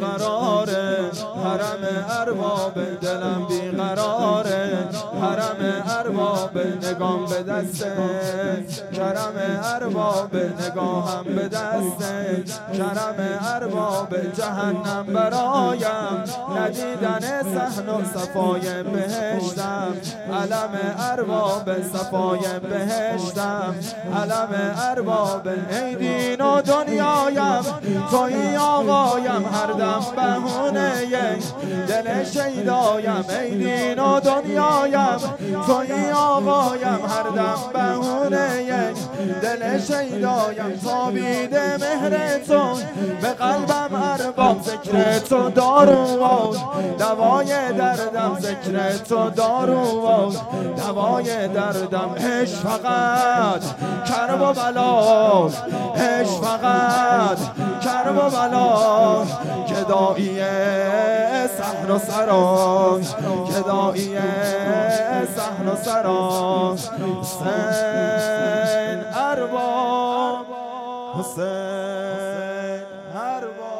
بیقراره، حرم ارباب دلم بیقراره، حرم ارباب نگام به دسته، کرم ارباب نگاهم به دسته، کرم ارباب جهنم برایم، ندیدن صحن و صفای بهشتم، علم ارباب صفای بهشتم، علم ارباب ای دین و دنیایم، تویی آقایم هر دم بهونه دل شیدایم، ای دین و دنیایم، تویی آقایم هر دم بهونه دل شیدایم، تابیده مهر تو به قلبم ارباب، ذکر تو دارو و دوای دردم، ذکر تو دارو و دوای دردم، عشق فقط کرب و بلا، عشق فقط کرب و بلا، گدایی صحن و سرا، گدایی صحن و سرا، حسین ارباب، حسین ارباب.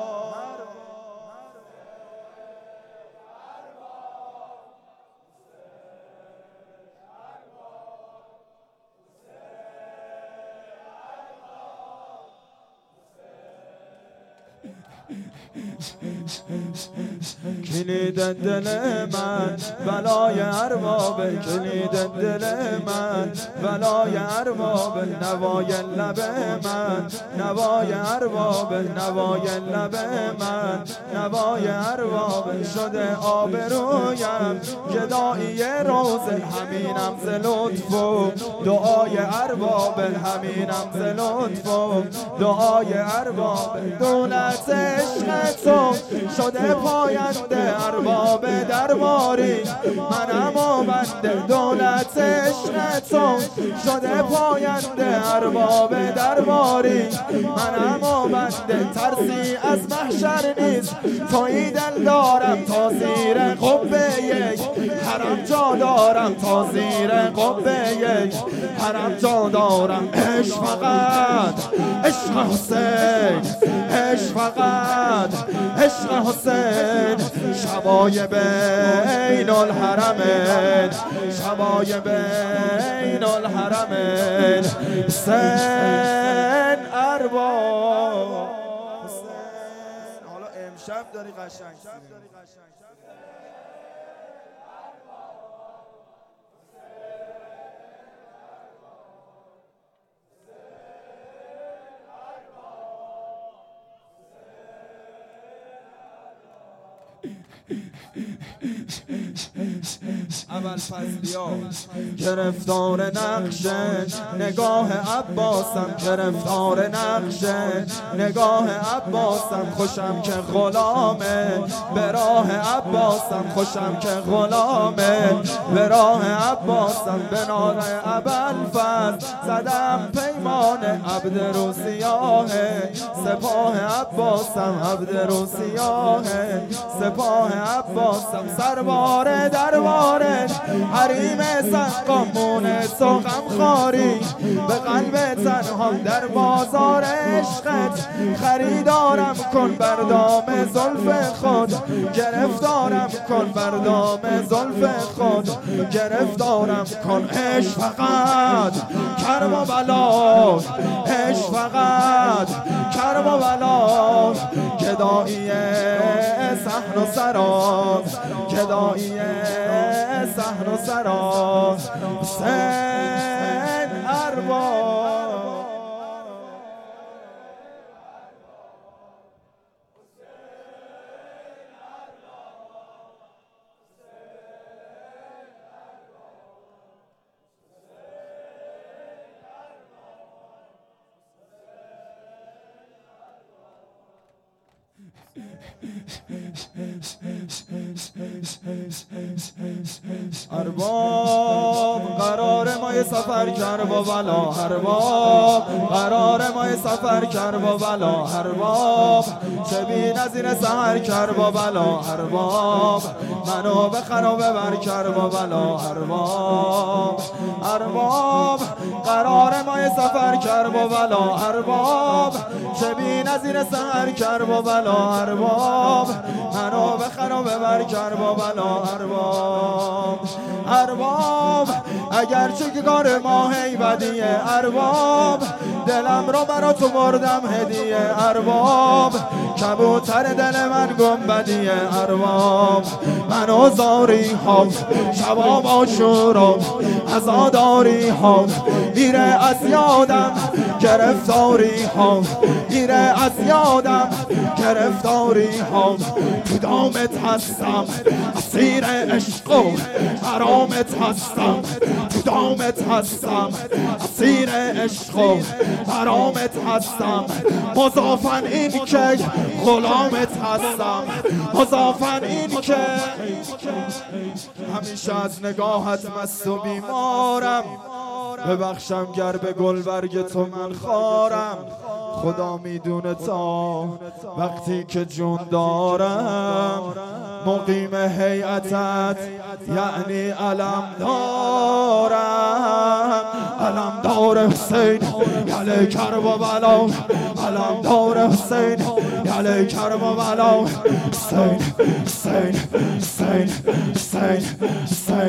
کلید دل من بلای ارباب، کلید دل من بلای ارباب، نوای لب من، نوای ارباب، نوای لب من، نوای ارباب، شده آبرویم گدایی روز، همینم ز لطف و دعای ارباب، همینم ز لطف و دعای ارباب، دولت عشق تو شده پاینده ارباب درباری، منم و بنده، دولت عشق تو شده پاینده ارباب درباری، منم و بنده، ترسی از محشر نیست، تویی دل دارم تا زیر قبه یک حرم جا دارم، تا زیر قبه یک حرم جا دارم، عشق فقط عشق حسین، عشق فقط عشق حسین، شبای بین الحرمین، شبای بین الحرمین، حسین ارباب. حالا امشب داری قشنگ اول فصلیا گرفتار نقش نگاه عباسم، گرفتار نقش نگاه عباسم، خوشم که غلامه به راه عباسم، خوشم که غلامه به راه عباسم، به نام ابوالفضل زدم پیمان، عبد رو سیاه سپاه عباسم، عبد رو سیاه سپاه عباسم، سربار درباره حریم سقامون تو غمخواری، به قلب تنهام در بازار عشقت خریدارم کن بر دام زلف خود، گرفتارم کن بر دام زلف خود، گرفتارم کن، عشق فقط کرب و بلا، عشق فقط کرب و بلا، گدایی صحن و سراز، گدایی صحن و سراز، حسین ارباب. ارباب قرار ما سفر کرد و بلا، ارباب قرار ما سفر کرد و بلا، ارباب چه بی نظیر سحر کرد و بلا، ارباب منو به خراب بر کرد و بلا، ارباب ارباب قرار ما سفر کرد و بلا، ارباب چه بی نظیر سحر کرد و بلا، ارباب مسخر و ببر کربلا ارباب اگرچه که کار ما هیبدیه ارباب دلم رو برا تو بردم هدیه ارباب کبوتر دل من گنبدیه ارباب منو زاری ها شباب آشورا عزاداری ها میره از یادم گرفتاری ها میره از یادم گرفتاری ها تو دامت هستم اسیر عشق و حرامت هستم تو دامت هستم اسیر عشق و حرامت هستم مضافن این که غلامت هستم مضافن این که همیشه از نگاهت مست و بیمارم ببخشم گر به گلبرگ تو من خارم خدا میدونه تا وقتی که جون دارم مقیم هیئتت یعنی علم دارم علم دار حسین یله کربلا علم دار حسین یله کربلا حسین حسین حسین حسین حسین